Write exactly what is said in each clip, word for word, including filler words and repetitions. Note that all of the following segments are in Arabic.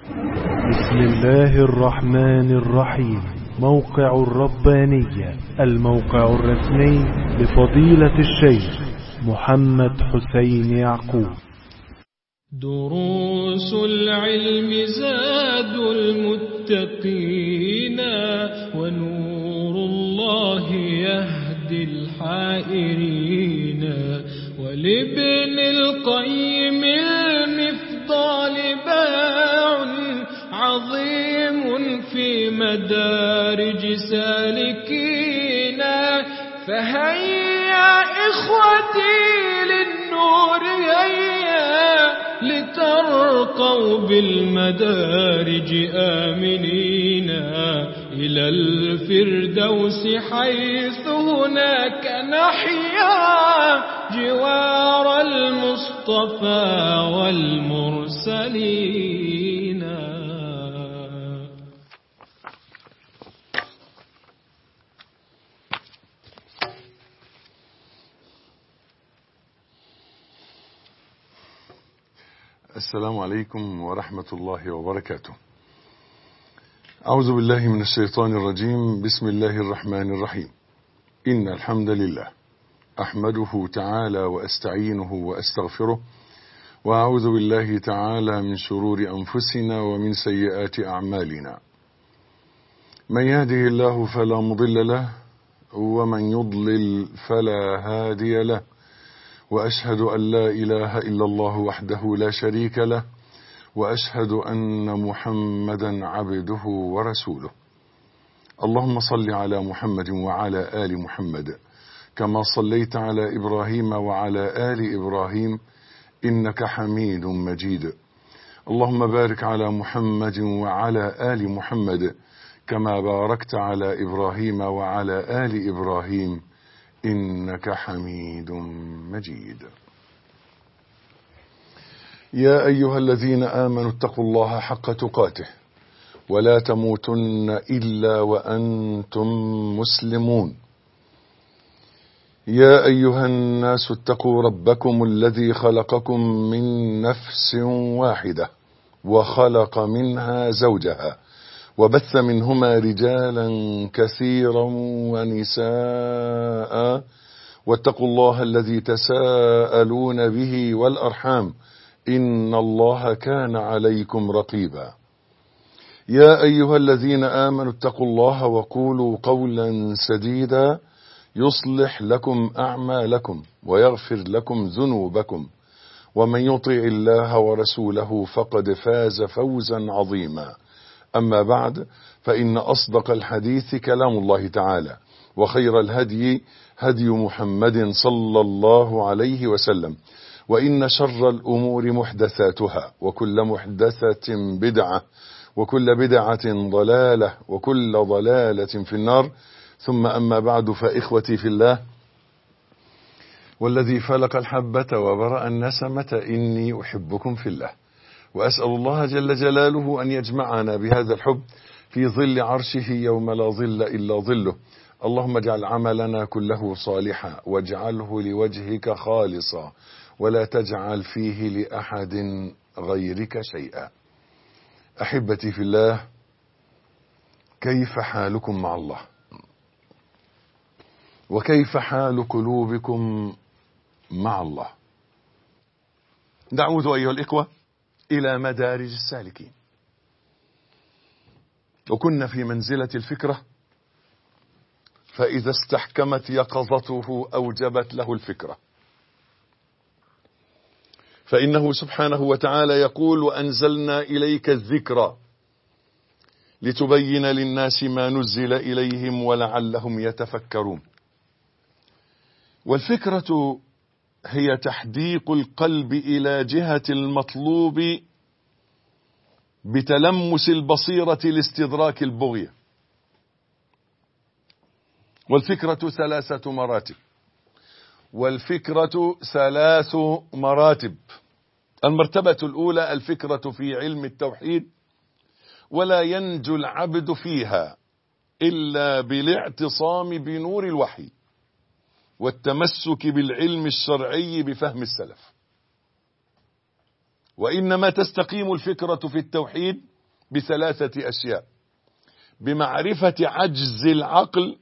بسم الله الرحمن الرحيم. موقع الربانية، الموقع الرسمي لفضيلة الشيخ محمد حسين يعقوب. دروس العلم زاد المتقين، ونور الله يهدي الحائرين. ولابن القيم المفضال باع عظيم في مدارج سالكين. فهيا إخوتي للنور هيا، لترقوا بالمدارج آمنين إلى الفردوس، حيث هناك نحيا جوار المصطفى والمرسلين. السلام عليكم ورحمة الله وبركاته. أعوذ بالله من الشيطان الرجيم. بسم الله الرحمن الرحيم. إن الحمد لله أحمده تعالى وأستعينه وأستغفره، وأعوذ بالله تعالى من شرور أنفسنا ومن سيئات أعمالنا. من يهده الله فلا مضل له، ومن يضلل فلا هادي له. وأشهد أن لا إله إلا الله وحده لا شريك له، وأشهد أن محمدا عبده ورسوله. اللهم صل على محمد وعلى آل محمد كما صليت على إبراهيم وعلى آل إبراهيم إنك حميد مجيد. اللهم بارك على محمد وعلى آل محمد كما باركت على إبراهيم وعلى آل إبراهيم إنك حميد مجيد. يا أيها الذين آمنوا اتقوا الله حق تقاته، ولا تموتن إلا وأنتم مسلمون. يا أيها الناس اتقوا ربكم الذي خلقكم من نفس واحدة، وخلق منها زوجها، وبث منهما رجالا كثيرا ونساء. واتقوا الله الذي تساءلون به والأرحام، إن الله كان عليكم رقيبا. يا أيها الذين آمنوا اتقوا الله وقولوا قولا سديدا، يصلح لكم أعمالكم ويغفر لكم ذنوبكم، ومن يطع الله ورسوله فقد فاز فوزا عظيما. أما بعد، فإن أصدق الحديث كلام الله تعالى، وخير الهدي هدي محمد صلى الله عليه وسلم، وإن شر الأمور محدثاتها، وكل محدثة بدعة، وكل بدعة ضلالة، وكل ضلالة في النار. ثم أما بعد، فإخوتي في الله، والذي فلق الحبة وبرأ النسمة، إني أحبكم في الله، وأسأل الله جل جلاله أن يجمعنا بهذا الحب في ظل عرشه يوم لا ظل إلا ظله. اللهم اجعل عملنا كله صالحا، واجعله لوجهك خالصا، ولا تجعل فيه لأحد غيرك شيئا. أحبتي في الله، كيف حالكم مع الله؟ وكيف حال قلوبكم مع الله؟ نعود أيها الإخوة إلى مدارج السالكين، وكنا في منزلة الفكرة، فإذا استحكمت يقظته أوجبت له الفكرة. فإنه سبحانه وتعالى يقول: وأنزلنا إليك الذكر لتبين للناس ما نزل إليهم ولعلهم يتفكرون. والفكرة هي تحديق القلب إلى جهة المطلوب بتلمس البصيرة لاستدراك البغية. والفكرة ثلاثة مراتب والفكرة ثلاث مراتب المرتبة الأولى الفكرة في علم التوحيد، ولا ينجو العبد فيها إلا بالاعتصام بنور الوحي والتمسك بالعلم الشرعي بفهم السلف. وإنما تستقيم الفكرة في التوحيد بثلاثة أشياء: بمعرفة عجز العقل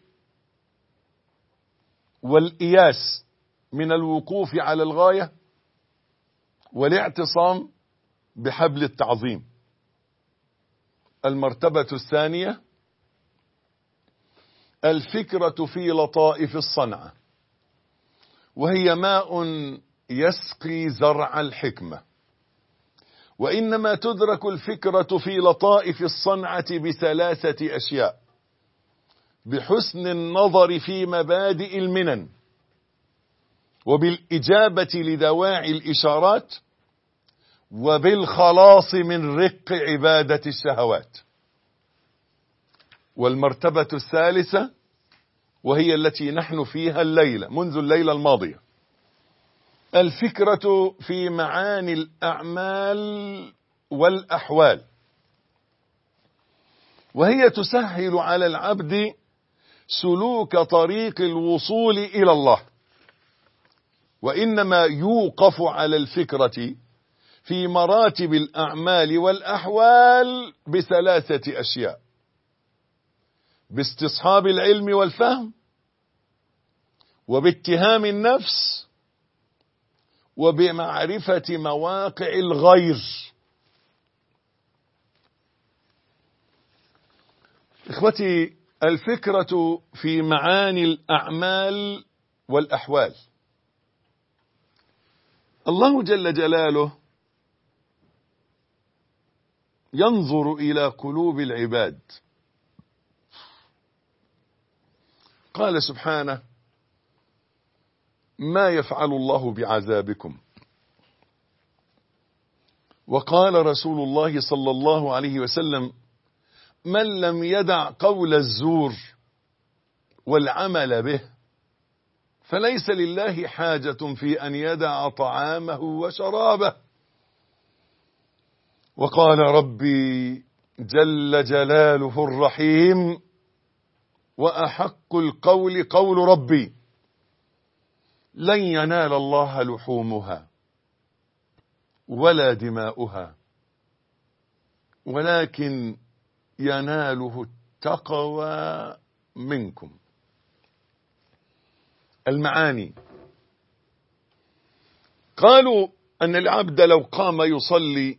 والإياس من الوقوف على الغاية، والاعتصام بحبل التعظيم. المرتبة الثانية: الفكرة في لطائف الصنعة، وهي ماء يسقي زرع الحكمة. وإنما تدرك الفكرة في لطائف الصنعة بثلاثة أشياء: بحسن النظر في مبادئ المنن، وبالإجابة لدواعي الإشارات، وبالخلاص من رق عبادة الشهوات. والمرتبة الثالثة، وهي التي نحن فيها الليلة منذ الليلة الماضية: الفكرة في معاني الأعمال والأحوال، وهي تسهل على العبد سلوك طريق الوصول إلى الله. وإنما يوقف على الفكرة في مراتب الأعمال والأحوال بثلاثة أشياء: باستصحاب العلم والفهم، وباتهام النفس، وبمعرفة مواقع الغير. إخوتي، الفكرة في معاني الأعمال والأحوال. الله جل جلاله ينظر إلى قلوب العباد. قال سبحانه: ما يفعل الله بعذابكم. وقال رسول الله صلى الله عليه وسلم: من لم يدع قول الزور والعمل به فليس لله حاجة في أن يدع طعامه وشرابه. وقال ربي جل جلاله الرحيم: وأحق القول قول ربي لن ينال الله لحومها ولا دماؤها ولكن يناله التقوى منكم. المعاني: قالوا أن العبد لو قام يصلي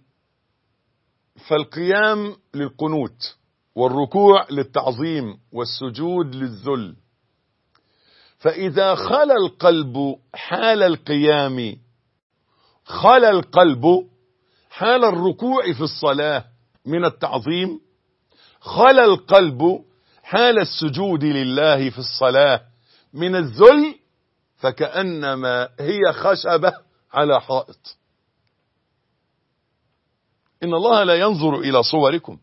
فالقيام للقنوت، والركوع للتعظيم، والسجود للذل. فإذا خلا القلب حال القيام، خلا القلب حال الركوع في الصلاة من التعظيم، خلا القلب حال السجود لله في الصلاة من الذل، فكأنما هي خشبة على حائط. إن الله لا ينظر إلى صوركم،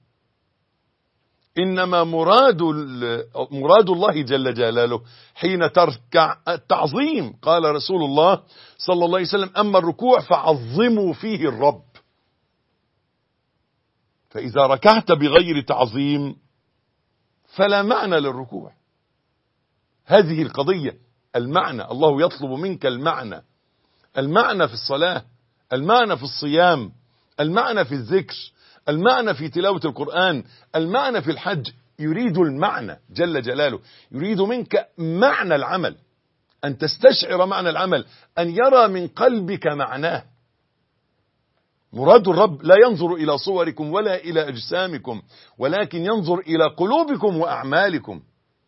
إنما مراد مراد الله جل جلاله حين تركع التعظيم. قال رسول الله صلى الله عليه وسلم: أما الركوع فعظموا فيه الرب. فإذا ركعت بغير تعظيم فلا معنى للركوع. هذه القضية، المعنى. الله يطلب منك المعنى، المعنى في الصلاة، المعنى في الصيام، المعنى في الذكر، المعنى في تلاوة القرآن، المعنى في الحج. يريد المعنى جل جلاله، يريد منك معنى العمل، أن تستشعر معنى العمل، أن يرى من قلبك معناه. مراد الرب لا ينظر إلى صوركم ولا إلى أجسامكم، ولكن ينظر إلى قلوبكم وأعمالكم.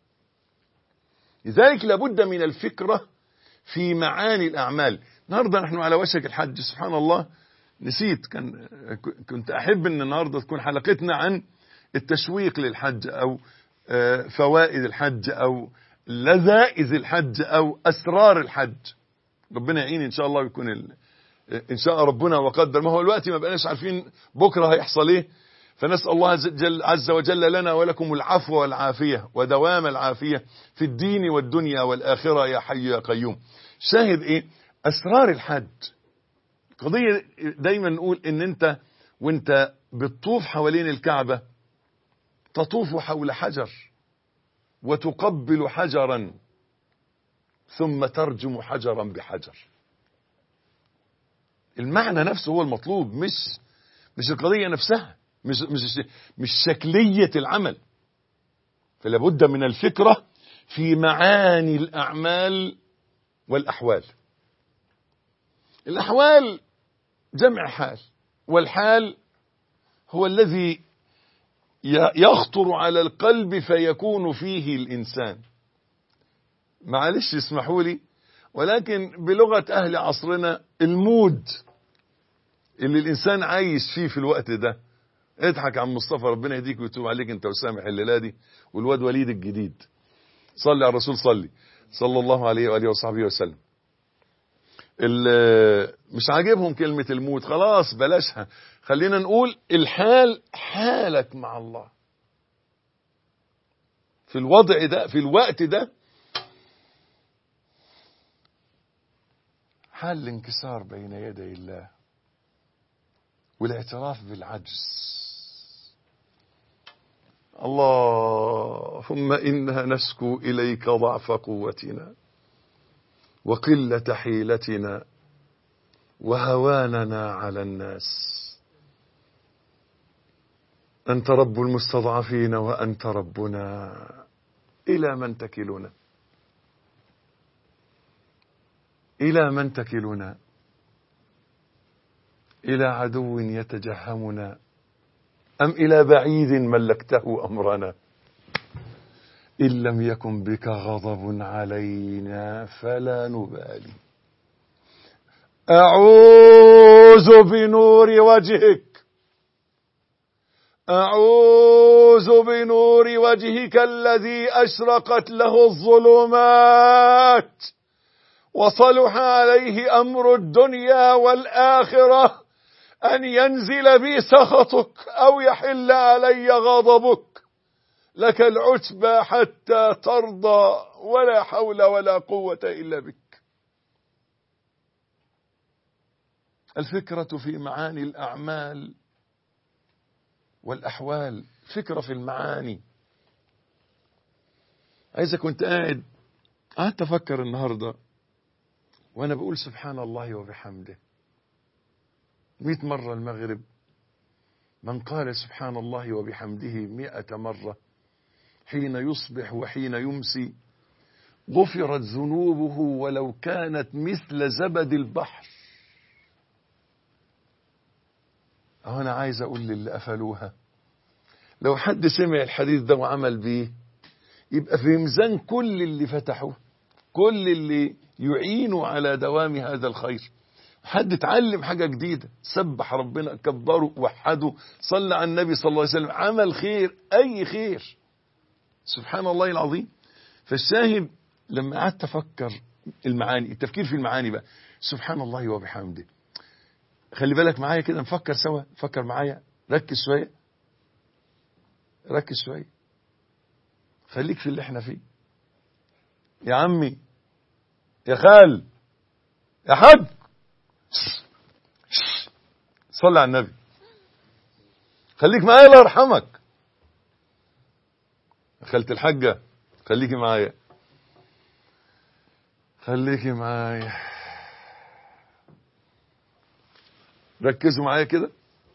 لذلك لابد من الفكرة في معاني الأعمال. النهاردة نحن على وشك الحج، سبحان الله، نسيت، كان كنت أحب أن النهاردة تكون حلقتنا عن التشويق للحج، أو فوائد الحج، أو لذائذ الحج، أو أسرار الحج. ربنا يعين إن شاء الله، ويكون ال... إن شاء ربنا وقدر. ما هو الوقت ما بقناش عارفين بكرة هيحصل إيه، فنسأل الله عز وجل لنا ولكم العفو والعافية ودوام العافية في الدين والدنيا والآخرة يا حي يا قيوم. شاهد إيه؟ أسرار الحج. قضية دايما نقول إن أنت وأنت بتطوف حوالين الكعبة تطوف حول حجر وتقبل حجرا ثم ترجم حجرا بحجر. المعنى نفسه هو المطلوب، مش مش القضية نفسها. مش مش مش شكلية العمل. فلا بد من الفكرة في معاني الأعمال والأحوال. الأحوال جمع حال، والحال هو الذي يخطر على القلب فيكون فيه الإنسان. معلش اسمحوا لي، ولكن بلغة أهل عصرنا المود اللي الإنسان عايش فيه في الوقت ده. اضحك عن مصطفى، ربنا يهديك ويتوب عليك انت وسامح الليلة دي، والواد وليد الجديد. صلي على الرسول، صلي صلى الله عليه وآله وصحبه وسلم. مش عاجبهم كلمة الموت، خلاص بلاشها، خلينا نقول الحال، حالك مع الله في الوضع ده، في الوقت ده، حال الانكسار بين يدي الله والاعتراف بالعجز. اللهم إنا نشكو إليك ضعف قوتنا وقلة حيلتنا وهواننا على الناس. أنت رب المستضعفين وأنت ربنا، إلى من تكلنا؟ إلى من تكلنا؟ إلى عدو يتجهمنا أم إلى بعيد ملكته أمرنا؟ إن لم يكن بك غضب علينا فلا نبالي. أعوذ بنور وجهك، أعوذ بنور وجهك الذي أشرقت له الظلمات وصلح عليه أمر الدنيا والآخرة، أن ينزل بي سخطك أو يحل علي غضبك. لك العتبى حتى ترضى، ولا حول ولا قوة إلا بك. الفكرة في معاني الأعمال والأحوال، فكرة في المعاني. عايزك كنت قاعد قعدت أفكر النهاردة وأنا بقول سبحان الله وبحمده مئة مرة المغرب. من قال سبحان الله وبحمده مئة مرة حين يصبح وحين يمسي غفرت ذنوبه ولو كانت مثل زبد البحر. أنا عايز أقول للي قفلوها، لو حد سمع الحديث ده وعمل بيه يبقى في ميزان كل اللي فتحوه، كل اللي يعينوا على دوام هذا الخير. حد اتعلم حاجة جديدة، سبح ربنا، كبره، وحده، صلى على النبي صلى الله عليه وسلم، عمل خير، أي خير، سبحان الله العظيم. فالشاهد لما قعدت أفكر المعاني، التفكير في المعاني بقى، سبحان الله وبحمده. خلي بالك معايا كده، نفكر سوا، فكر معايا، ركز شوية، ركز شوية، خليك في اللي احنا فيه يا عمي، يا خال، يا حاج، صلي على النبي، خليك معايا الله يرحمك. خالة الحاجة خليكي معايا، خليكي معايا، ركزوا معايا كده،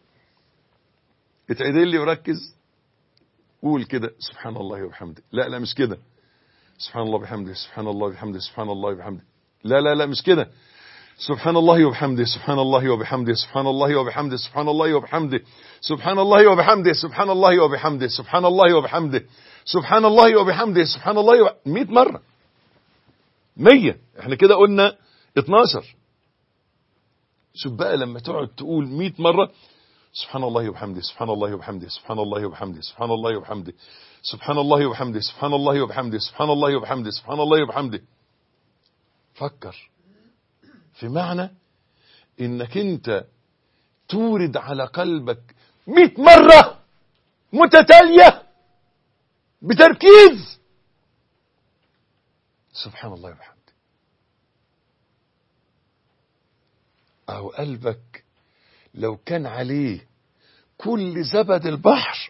اتعدل لي وركز، قول كده سبحان الله وبحمده. لا لا مش كده، سبحان الله وبحمده، سبحان الله وبحمده، سبحان الله وبحمده. لا لا لا مش كده، سبحان الله وبحمده، سبحان الله وبحمده، سبحان الله وبحمده، سبحان الله وبحمده، سبحان الله وبحمده، سبحان الله وبحمده، سبحان الله وبحمده، سبحان الله وبحمده، سبحان الله وب... مئة مرة، مية، احنا كده قلنا اتناشر. شوف بقى لما تقعد تقول مئة مرة سبحان الله وبحمده، سبحان الله وبحمده، سبحان الله وبحمده، سبحان الله وبحمده، سبحان الله وبحمده، سبحان الله وبحمده، سبحان الله وبحمده، سبحان الله وبحمده. فكر في معنى انك انت تورد على قلبك مئة مرة متتالية بتركيز سبحان الله وبحمده. أو قلبك لو كان عليه كل زبد البحر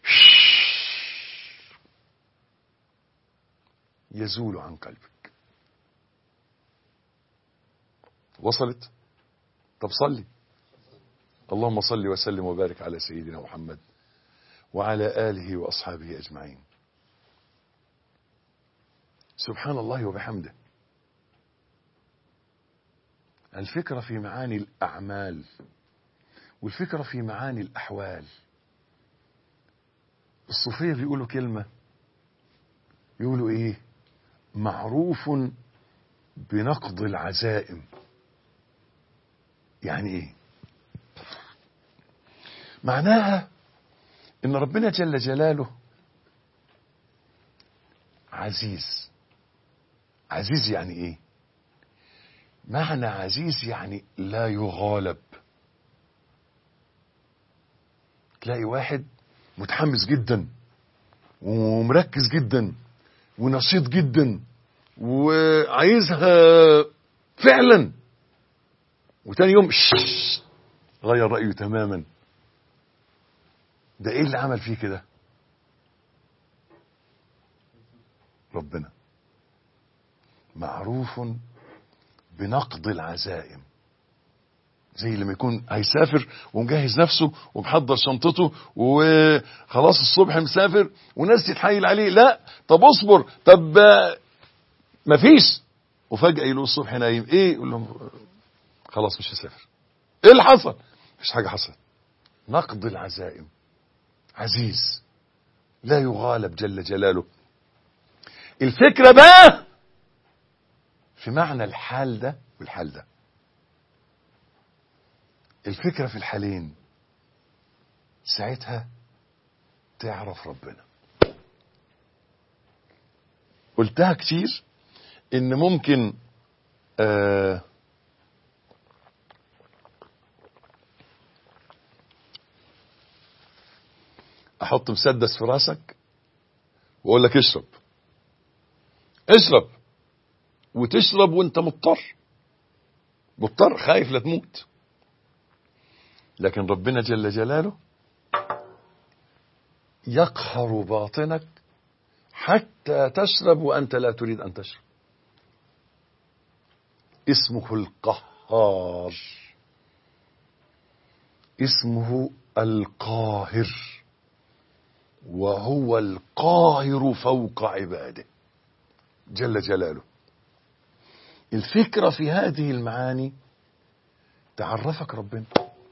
يزول عن قلبك. وصلت؟ طب صلي اللهم صل وسلم وبارك على سيدنا محمد وعلى آله وأصحابه أجمعين. سبحان الله وبحمده. الفكرة في معاني الأعمال والفكرة في معاني الأحوال. الصوفية بيقولوا كلمة، يقولوا إيه؟ معروف بنقض العزائم. يعني إيه؟ معناها إن ربنا جل جلاله عزيز. عزيز يعني إيه؟ معنى عزيز يعني لا يغالب. تلاقي واحد متحمس جدا ومركز جدا ونشيط جدا وعايزها فعلا، وتاني يوم شش غير رأيه تماما. ده ايه اللي عمل فيه كده؟ ربنا. معروف بنقض العزائم. زي لما يكون هيسافر ومجهز نفسه ومحضر شنطته وخلاص الصبح مسافر وناس تتحايل عليه، لا طب اصبر، طب مفيش، وفجأة يلاقوا الصبح نايم. ايه؟ يقول لهم خلاص مش هسافر. ايه اللي حصل؟ مفيش حاجة حصلت. نقض العزائم. عزيز لا يغالب جل جلاله. الفكرة بقى في معنى الحال ده والحال ده. الفكرة في الحالين، ساعتها تعرف ربنا. قلتها كتير ان ممكن آه احط مسدس في راسك واقول لك اشرب اشرب وتشرب وانت مضطر مضطر خايف لا تموت. لكن ربنا جل جلاله يقهر باطنك حتى تشرب وأنت لا تريد أن تشرب. اسمه القهار، اسمه القاهر، وهو القاهر فوق عباده جل جلاله. الفكرة في هذه المعاني تعرفك ربنا،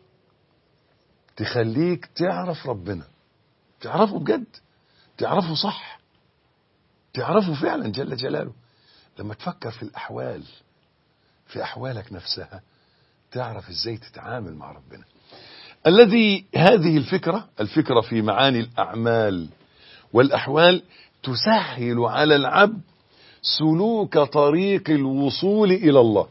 تخليك تعرف ربنا، تعرفه بجد، تعرفه صح، تعرفه فعلا جل جلاله. لما تفكر في الأحوال، في أحوالك نفسها، تعرف ازاي تتعامل مع ربنا. الذي هذه الفكرة الفكرة في معاني الأعمال والأحوال تسهل على العبد سلوك طريق الوصول إلى الله.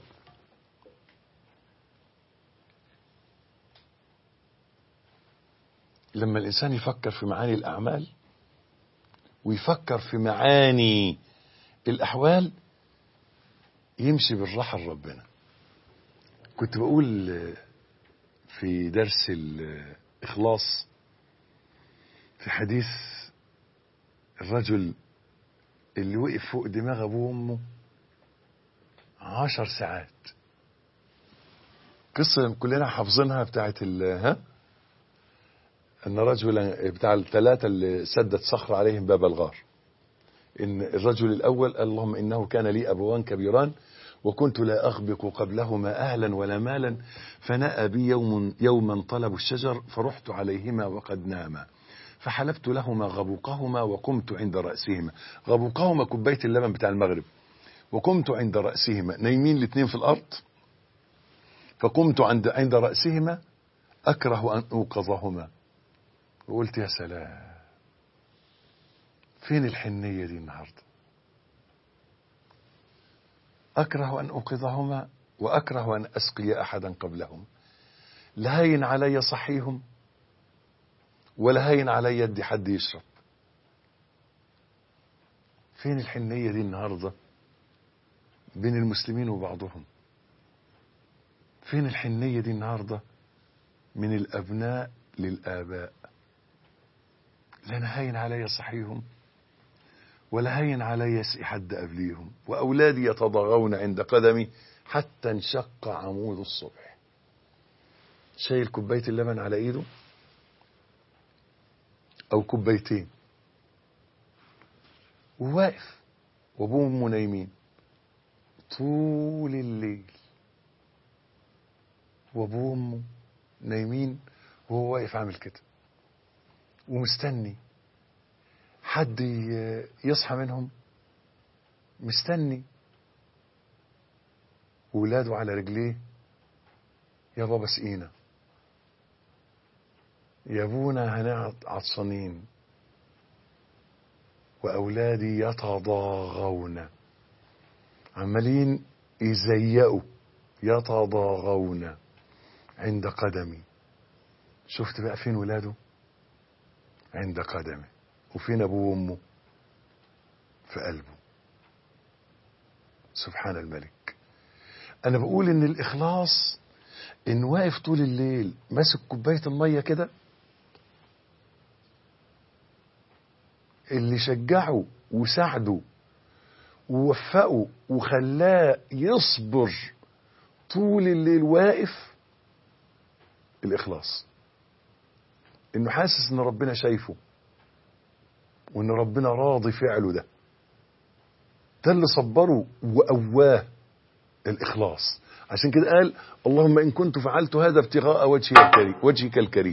لما الإنسان يفكر في معاني الأعمال ويفكر في معاني الأحوال يمشي بالراحة لربنا. كنت بقول في درس الإخلاص في حديث الرجل اللي وقف فوق دماغ أبوه وأمه عشر ساعات. قصة كلنا حافظينها بتاعت ها أن رجلا بتاع الثلاثة اللي سدت صخر عليهم باب الغار. إن الرجل الأول اللهم إنه كان لي أبوان كبيران وكنت لا أغبق قبلهما أهلا ولا مالا فنأى بي يوم يوما طلبوا الشجر فرحت عليهما وقد ناما فحلبت لهما غبوقهما وقمت عند رأسهما. غبوقهما كوباية اللبن بتاع المغرب. وقمت عند رأسهما، نايمين الاثنين في الأرض. فقمت عند عند رأسهما أكره أن أوقظهما. وقلت يا سلام، فين الحنية دي النهاردة؟ أكره أن أوقظهما وأكره أن أسقي أحدا قبلهم. لا هين علي صحيهم ولا هين علي يدي حد يشرب. فين الحنية دي النهاردة بين المسلمين وبعضهم؟ فين الحنية دي النهاردة من الأبناء للآباء؟ لا هين علي صحيهم ولا هين علي يسقي حد قبليهم، وأولادي يتضاغون عند قدمي حتى انشق عمود الصبح. شايل كوباية اللبن على ايده او كوبايتين وواقف، وابوه وامه نايمين طول الليل، وابوه وامه نايمين وهو واقف عامل كده ومستني حد يصحى منهم، مستني. وولاده على رجليه، يا بابا سقينا، يا ابونا هنقعد عطشانين، واولادي يتضاغون، عمالين يزيقوا، يتضاغون عند قدمي. شفت بقى فين ولاده؟ عند قدمه. وفين ابوه وامه؟ في قلبه. سبحان الملك. انا بقول ان الاخلاص ان واقف طول الليل ماسك كوبايه الميه كده، اللي شجعه وساعده ووفقه وخلاه يصبر طول الليل واقف الاخلاص، انه حاسس ان ربنا شايفه وان ربنا راضي فعله. ده ده اللي صبره وقواه الاخلاص. عشان كده قال اللهم ان كنت فعلت هذا ابتغاء وجهك الكريم وجهك الكريم.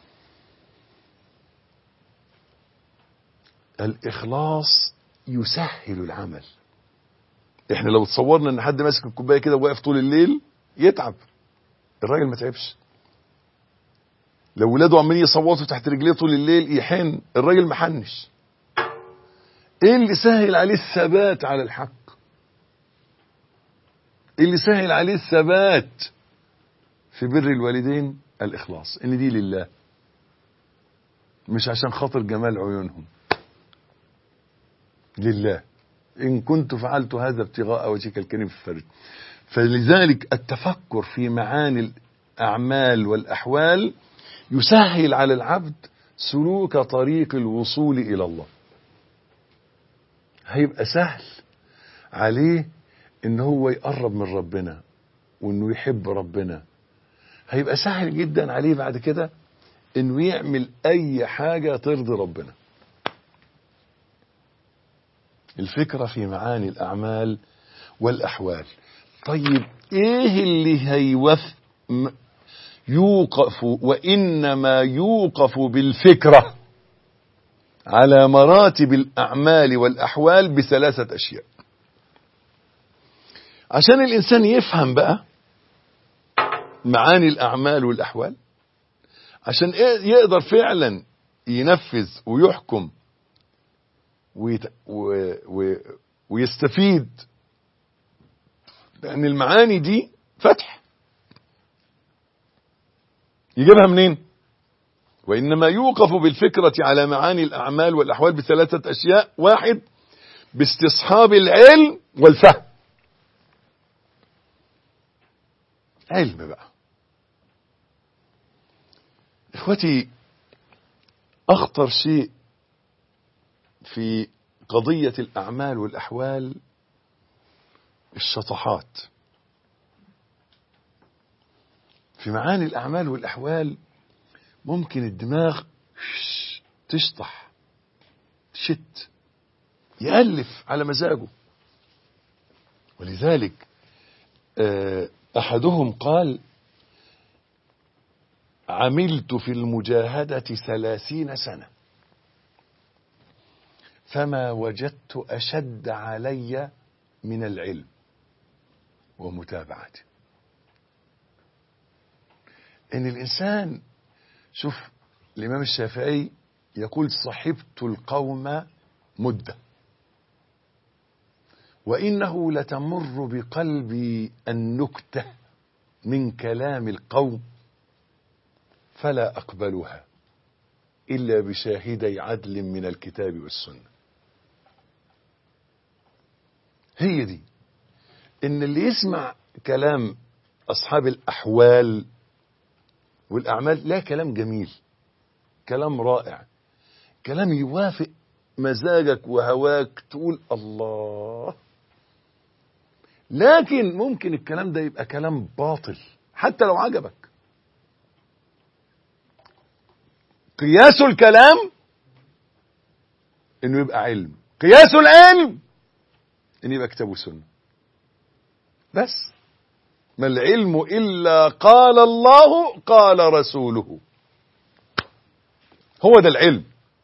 الاخلاص يسهل العمل. احنا لو تصورنا ان حد ماسك الكوبايه كده وواقف طول الليل يتعب، الراجل ما تعبش. لو ولاده عمالين يصوتوا تحت رجليه طول الليل يحن، الراجل ما حنش. ايه اللي سهل عليه الثبات على الحق؟ اللي سهل عليه الثبات في بر الوالدين الاخلاص، ان دي لله، مش عشان خاطر جمال عيونهم، لله. ان كنت فعلت هذا ابتغاء وجهك الكريم في الفرد. فلذلك التفكر في معاني الاعمال والاحوال يسهل على العبد سلوك طريق الوصول الى الله. هيبقى سهل عليه ان هو يقرب من ربنا وانه يحب ربنا. هيبقى سهل جدا عليه بعد كده انه يعمل اي حاجة ترضي ربنا. الفكرة في معاني الاعمال والاحوال. طيب ايه اللي هيوف يوقف، وانما يوقف بالفكرة على مراتب الاعمال والاحوال بثلاثة اشياء. عشان الانسان يفهم بقى معاني الاعمال والاحوال، عشان يقدر فعلا ينفذ ويحكم ويت... و... و... ويستفيد، لان المعاني دي فتح. يجيبها منين؟ وانما يوقف بالفكرة على معاني الاعمال والاحوال بثلاثة اشياء. واحد، باستصحاب العلم والفهم. علم بقى اخوتي، اخطر شيء في قضية الاعمال والاحوال الشطحات. في معاني الاعمال والاحوال ممكن الدماغ تشطح، تشت، يألف على مزاجه. ولذلك احدهم قال عملت في المجاهدة ثلاثين سنة فما وجدت أشد علي من العلم ومتابعته. إن الإنسان، شوف الإمام الشافعي يقول صحبت القوم مدة وإنه لتمر بقلبي النكتة من كلام القوم فلا أقبلها إلا بشاهدي عدل من الكتاب والسنة. هي دي، إن اللي يسمع كلام أصحاب الأحوال والأعمال، لا كلام جميل، كلام رائع، كلام يوافق مزاجك وهواك، تقول الله. لكن ممكن الكلام ده يبقى كلام باطل حتى لو عجبك. قياس الكلام انه يبقى علم، قياس العلم انه يبقى كتاب وسنة. بس ما العلم الا قال الله قال رسوله، هو ده العلم.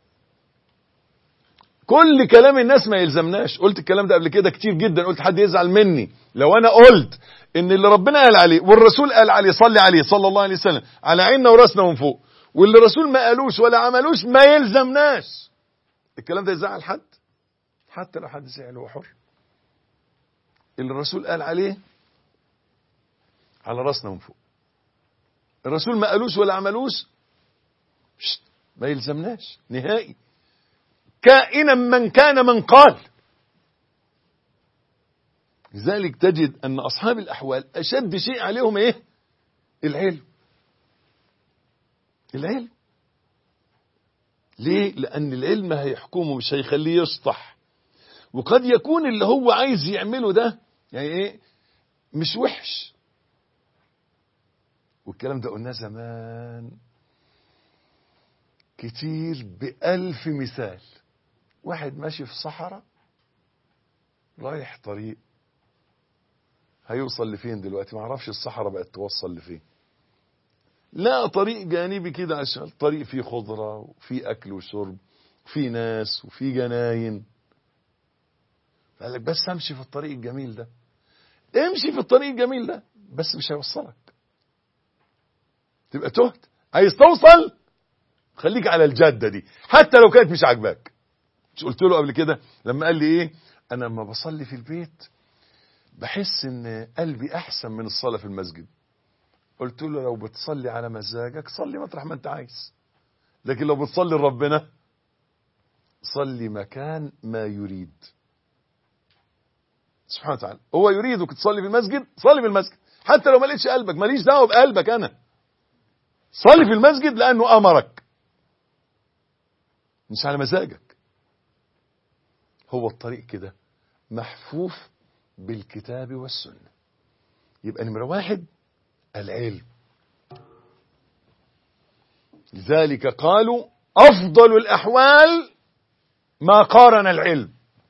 كل كلام الناس ما يلزمناش. قلت الكلام ده قبل كده كتير جدا، قلت حد يزعل مني لو انا قلت ان اللي ربنا قال عليه والرسول قال عليه صلي عليه صلى الله عليه وسلم على عيننا وراسنا ومن فوق، واللي الرسول ما قالوش ولا عملوش ما يلزمناش. الكلام ده يزعل حد؟ حتى لو حد زعل هو حر. اللي الرسول قال عليه على راسنا ومن فوق، الرسول ما قالوش ولا عملوش ما يلزمناش نهائي، كائنا من كان من قال. لذلك تجد أن أصحاب الأحوال أشد شيء عليهم إيه؟ العلم. العلم ليه؟ لأن العلم هيحكمه، مش هيخليه يسطح. وقد يكون اللي هو عايز يعمله ده يعني إيه؟ مش وحش. والكلام ده قلناه زمان كتير بألف مثال. واحد ماشي في صحراء رايح طريق، هيوصل لفين دلوقتي؟ ما اعرفش الصحراء بقت توصل لفين. لا طريق جانبي كده عشان طريق فيه خضرة وفيه أكل وشرب وفيه ناس وفيه جناين. قال لك بس امشي في الطريق الجميل ده. امشي في الطريق الجميل ده بس مش هيوصلك، تبقى تهت. عايز توصل خليك على الجادة دي حتى لو كانت مش عاجباك. مش قلت له قبل كده لما قال لي ايه؟ انا لما بصلي في البيت بحس ان قلبي احسن من الصلاة في المسجد. قلت له لو بتصلي على مزاجك صلي مطرح ما انت عايز، لكن لو بتصلي لربنا صلي مكان ما يريد سبحانه وتعالى. هو يريدك تصلي في المسجد صلي في المسجد، حتى لو ما لقيتش قلبك ماليش دعوه بقلبك، انا صلي في المسجد لانه امرك، مش على مزاجك. هو الطريق كده محفوف بالكتاب والسنة. يبقى نمرة واحد العلم. لذلك قالوا أفضل الأحوال ما قارن العلم.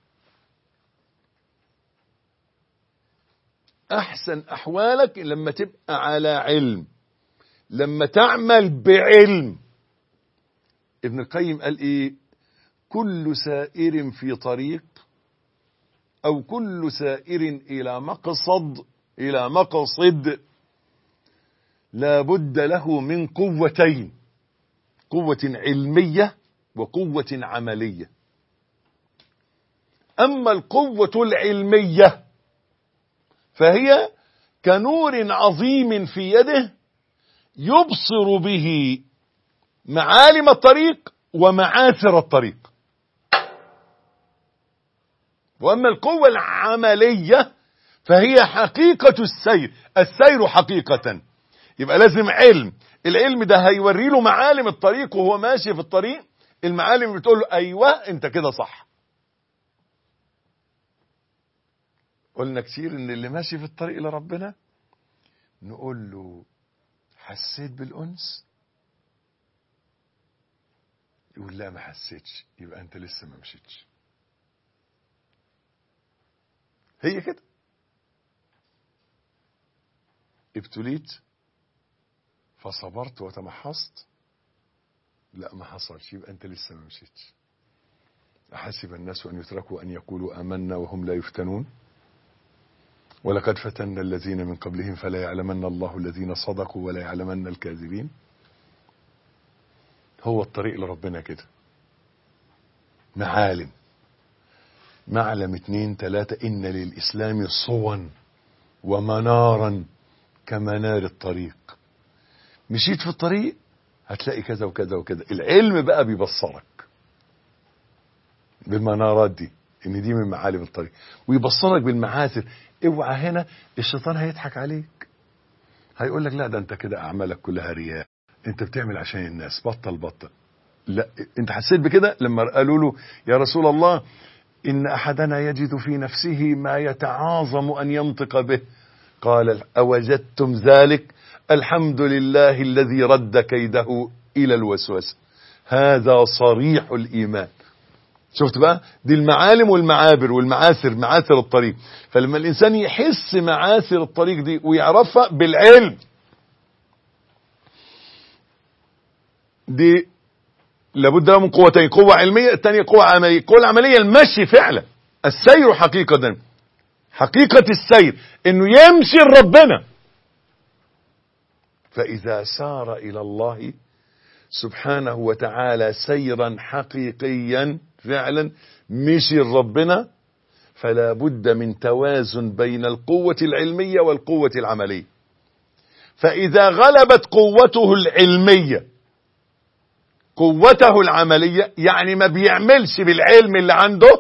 أحسن أحوالك لما تبقى على علم، لما تعمل بعلم. ابن القيم قال إيه؟ كل سائر في طريق أو كل سائر إلى مقصد إلى مقصد لا بد له من قوتين، قوة علمية وقوة عملية. أما القوة العلمية فهي كنور عظيم في يده يبصر به معالم الطريق ومعاثر الطريق. وأما القوة العملية فهي حقيقة السير، السير حقيقة. يبقى لازم علم. العلم ده هيوري له معالم الطريق وهو ماشي في الطريق، المعالم بتقول له أيوة أنت كده صح. قلنا كتير إن اللي ماشي في الطريق لربنا نقول له حسيت بالأنس؟ يقول لا ما حسيتش، يبقى أنت لسه ما مشيتش. هي كده. ابتليت فصبرت وتمحصت؟ لا ما حصلش، يبقى انت لسه ما مشيتش. أحسب الناس أن يتركوا أن يقولوا آمنا وهم لا يفتنون ولقد فتنا الذين من قبلهم فلا يعلمن الله الذين صدقوا ولا يعلمن الكاذبين. هو الطريق لربنا كده معالم. معلم اتنين تلاتة، إن للإسلام صوا ومنارا كمنار الطريق. مشيت في الطريق هتلاقي كذا وكذا وكذا. العلم بقى بيبصرك بالمنارات دي، ان دي من معالم الطريق، ويبصرك بالمعاثر. اوعى هنا الشيطان هيضحك عليك، هيقول لك لا ده انت كده اعمالك كلها رياء، انت بتعمل عشان الناس، بطل بطل. لا انت حسيت بكده لما قالوا له يا رسول الله ان احدنا يجد في نفسه ما يتعاظم ان ينطق به، قال اوجدتم ذلك؟ الحمد لله الذي رد كيده الى الوسوسه. هذا صريح الإيمان. شفت بقى؟ دي المعالم والمعابر والمعاثر، معاثر الطريق. فلما الإنسان يحس معاثر الطريق دي ويعرفها بالعلم، دي لابد له من قوتين، قوة علمية، الثانية قوة عملية. القوة العملية المشي فعلا، السير حقيقة، حقيقة السير انه يمشي لربنا. فإذا سار إلى الله سبحانه وتعالى سيرا حقيقيا فعلا، مشي لربنا، فلا بد من توازن بين القوة العلمية والقوة العملية. فإذا غلبت قوته العلمية قوته العملية، يعني ما بيعملش بالعلم اللي عنده،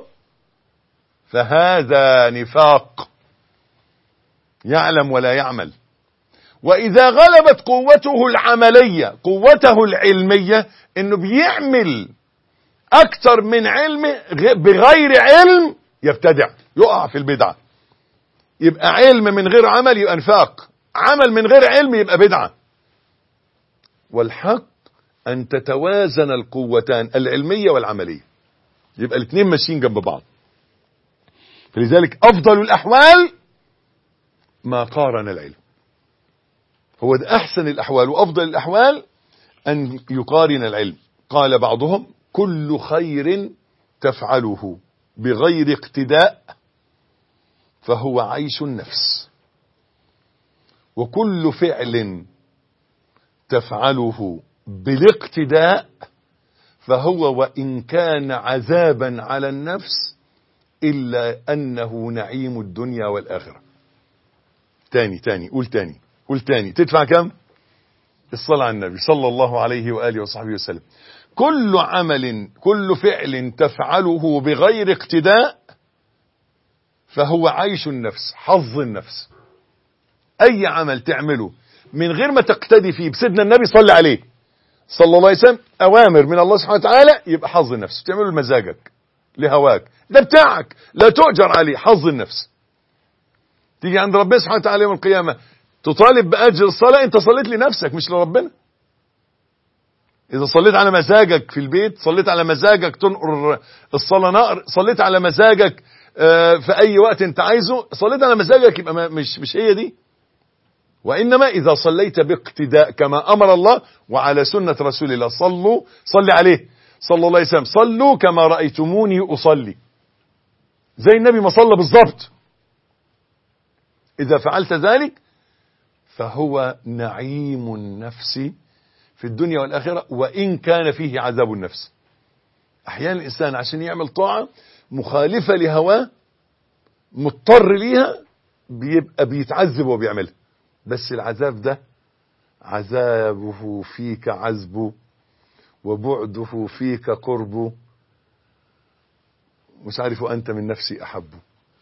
فهذا نفاق، يعلم ولا يعمل. وإذا غلبت قوته العملية قوته العلمية، انه بيعمل اكتر من علم بغير علم، يبتدع، يقع في البدعة. يبقى علم من غير عمل يبقى نفاق، عمل من غير علم يبقى بدعة. والحق ان تتوازن القوتان العلمية والعملية، يبقى الاثنين ماشيين جنب بعض. فلذلك افضل الاحوال ما قارن العلم، هو ده احسن الاحوال وافضل الاحوال ان يقارن العلم. قال بعضهم: كل خير تفعله بغير اقتداء فهو عيش النفس، وكل فعل تفعله بالاقتداء فهو وإن كان عذابا على النفس إلا أنه نعيم الدنيا والآخرة. تاني تاني قول تاني قول تاني تدفع كم؟ الصلاة على النبي صلى الله عليه وآله وصحبه وسلم. كل عمل كل فعل تفعله بغير اقتداء فهو عيش النفس، حظ النفس. أي عمل تعمله من غير ما تقتدي فيه بسيدنا النبي صلى عليه صلى الله عليه وسلم، أوامر من الله سبحانه وتعالى، يبقى حظ النفس. تعمله لمزاجك لهواك، ده بتاعك لا تؤجر عليه، حظ النفس. تيجي عند ربنا سبحانه وتعالى يوم القيامة تطالب بأجر الصلاة، انت صليت لنفسك مش لربنا. إذا صليت على مزاجك في البيت، صليت على مزاجك تنقر الصلاة نقر، صليت على مزاجك في أي وقت أنت عايزه، صليت على مزاجك، يبقى مش مش هي دي. وإنما إذا صليت باقتداء كما أمر الله وعلى سنة رسول الله، صلوا صلي عليه صلى الله عليه وسلم، صلوا كما رأيتموني أصلي، زي النبي ما صلى بالضبط. إذا فعلت ذلك فهو نعيم النفس في الدنيا والآخرة، وإن كان فيه عذاب النفس. أحيانا الإنسان عشان يعمل طاعة مخالفة لهواه مضطر ليها، بيبقى بيتعذب وبيعملها، بس العذاب ده عذابه فيك عذبه وبعده فيك قربه، مش عارف أنت من نفسي أحبه.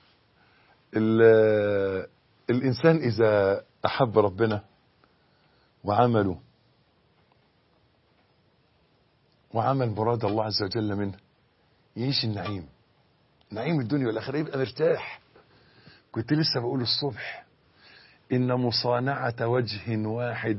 الإنسان إذا أحب ربنا وعمله وعمل مراد الله عز وجل منه، يعيش النعيم، نعيم الدنيا والآخرة، يبقى مرتاح. كنت لسه بقول الصبح إن مصانعة وجه واحد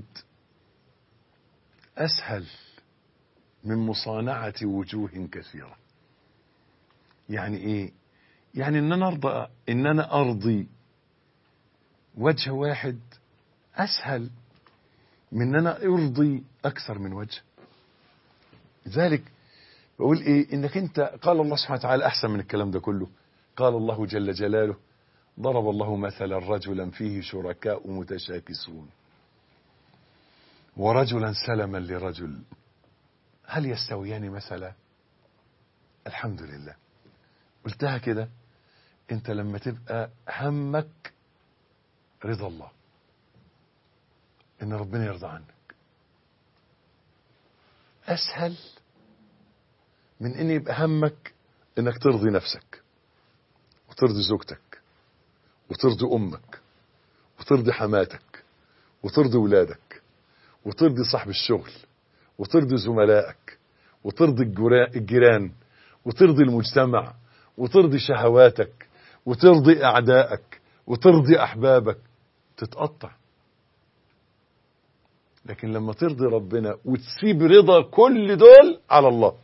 أسهل من مصانعة وجوه كثيرة. يعني إيه؟ يعني إن أنا أرضى إن أنا أرضي وجه واحد أسهل من أن أنا أرضي أكثر من وجه. لذلك بقول إيه؟ إنك أنت، قال الله سبحانه وتعالى أحسن من الكلام ده كله. قال الله جل جلاله: ضرب الله مثلا رجلا فيه شركاء متشاكسون ورجلا سلما لرجل هل يستويان مثلا؟ الحمد لله. قلتها كده، انت لما تبقى همك رضا الله، ان ربنا يرضى عنك، اسهل من ان يبقى همك انك ترضي نفسك وترضي زوجتك وترضي امك وترضي حماتك وترضي ولادك وترضي صاحب الشغل وترضي زملائك وترضي الجيران وترضي المجتمع وترضي شهواتك وترضي اعدائك وترضي احبابك. تتقطع لكن لما ترضي ربنا وتسيب رضا كل دول على الله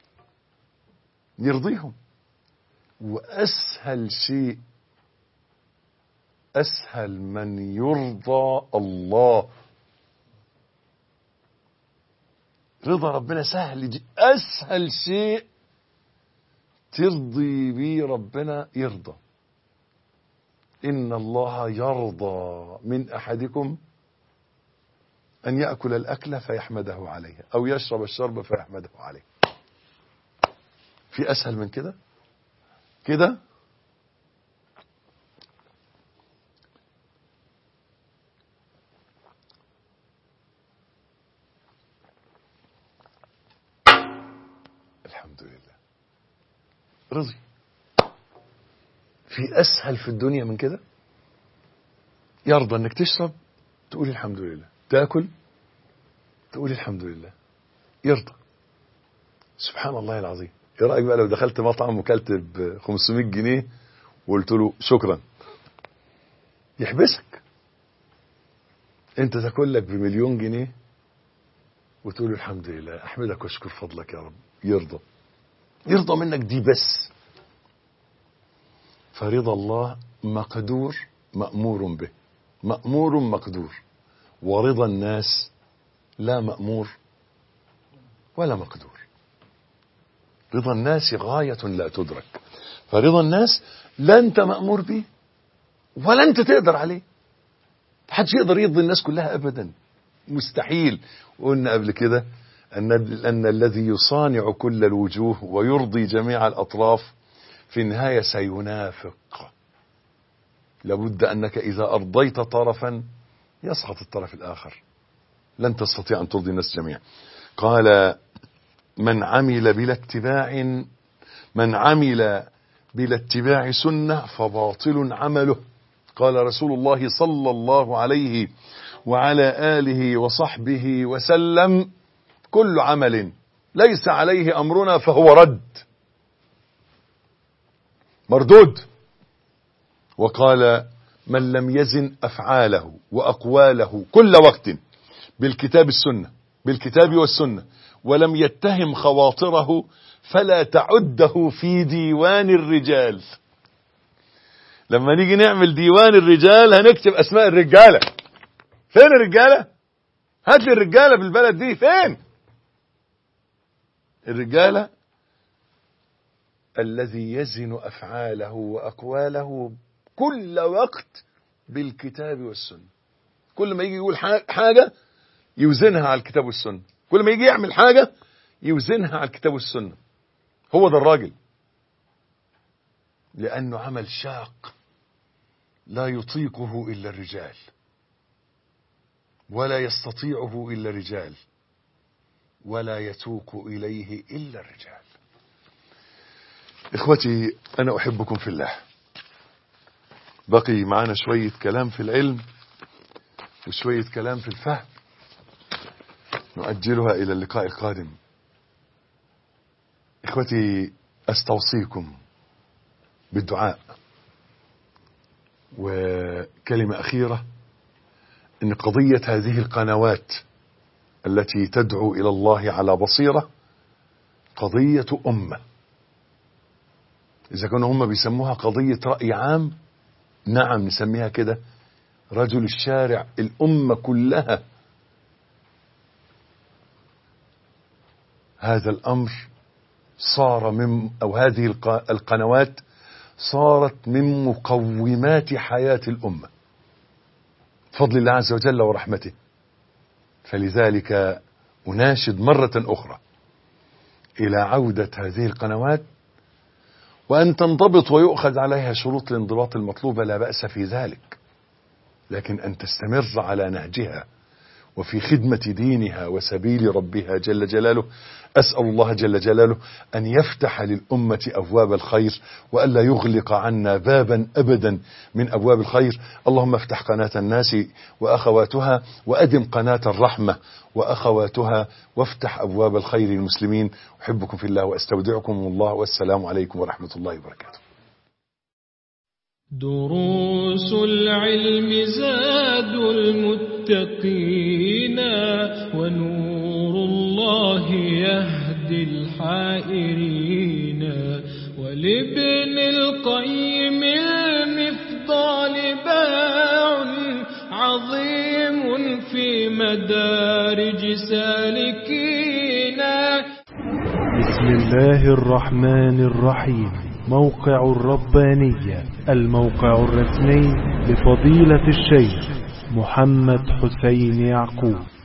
يرضيهم. وأسهل شيء، أسهل من يرضى الله. رضا ربنا سهل جدا، أسهل شيء ترضي بيه ربنا يرضى. إن الله يرضى من أحدكم أن يأكل الأكل فيحمده عليها أو يشرب الشرب فيحمده عليه. في أسهل من كده؟ كده الحمد لله رضي. في أسهل في الدنيا من كده؟ يرضى أنك تشرب تقول الحمد لله، تأكل تقول الحمد لله، يرضى. سبحان الله العظيم. ايه رأيك بقى لو دخلت مطعم وكلت ب خمسمائة جنيه وقلت له شكرا؟ يحبسك. انت تاكل لك بمليون جنيه وتقول الحمد لله، احمدك واشكر فضلك يا رب، يرضى. يرضى منك دي بس. فرضا الله مقدور مأمور به، مأمور مقدور. ورضا الناس لا مأمور ولا مقدور. رضا الناس غاية لا تدرك. فرضا الناس لا انت مأمور به ولا انت تقدر عليه. محدش يقدر يرضي الناس كلها ابدا، مستحيل. وقلنا قبل كده ان ان الذي يصانع كل الوجوه ويرضي جميع الاطراف في النهاية سينافق. لابد انك اذا ارضيت طرفا يسقط الطرف الاخر، لن تستطيع ان ترضي الناس جميعا. قال من عمل بلا اتباع من عمل بلا اتباع سنة فباطل عمله. قال رسول الله صلى الله عليه وعلى آله وصحبه وسلم كل عمل ليس عليه أمرنا فهو رد مردود. وقال من لم يزن أفعاله وأقواله كل وقت بالكتاب السنة بالكتاب والسنة ولم يتهم خواطره فلا تعده في ديوان الرجال. لما نيجي نعمل ديوان الرجال هنكتب أسماء الرجالة. فين الرجالة؟ هات لي الرجالة بالبلد دي، فين الرجالة؟ الذي يزن أفعاله وأقواله كل وقت بالكتاب والسنة. كل ما يجي يقول حاجة يوزنها على الكتاب والسنة، كل ما يجي يعمل حاجة يوزنها على الكتاب والسنة. هو ده الراجل، لأنه عمل شاق لا يطيقه إلا الرجال ولا يستطيعه إلا الرجال ولا يتوق إليه إلا الرجال. إخوتي أنا أحبكم في الله. بقي معنا شوية كلام في العلم وشوية كلام في الفهم نؤجلها إلى اللقاء القادم. إخوتي أستوصيكم بالدعاء. وكلمة أخيرة، إن قضية هذه القنوات التي تدعو إلى الله على بصيرة قضية أمة. إذا كانوا هم بيسموها قضية رأي عام، نعم نسميها كده. رجل الشارع، الأمة كلها. هذا الأمر صار من أو هذه القنوات صارت من مقومات حياة الأمة بفضل الله عز وجل ورحمته. فلذلك أناشد مرة أخرى إلى عودة هذه القنوات، وأن تنضبط ويؤخذ عليها شروط الانضباط المطلوبة، لا بأس في ذلك، لكن أن تستمر على نهجها وفي خدمة دينها وسبيل ربها جل جلاله. أسأل الله جل جلاله أن يفتح للأمة أبواب الخير وألا يغلق عنا بابا أبدا من أبواب الخير. اللهم افتح قناة الناس وأخواتها، وأدم قناة الرحمة وأخواتها، وافتح أبواب الخير للمسلمين. أحبكم في الله وأستودعكم الله، والسلام عليكم ورحمة الله وبركاته. دروس العلم زاد المتقين المتقين ونور الله يهدي الحائرين ولابن القيم المفضال باع عظيم في مدارج سالكين. بسم الله الرحمن الرحيم. موقع الربانية، الموقع الرسمي لفضيلة الشيخ محمد حسين يعقوب.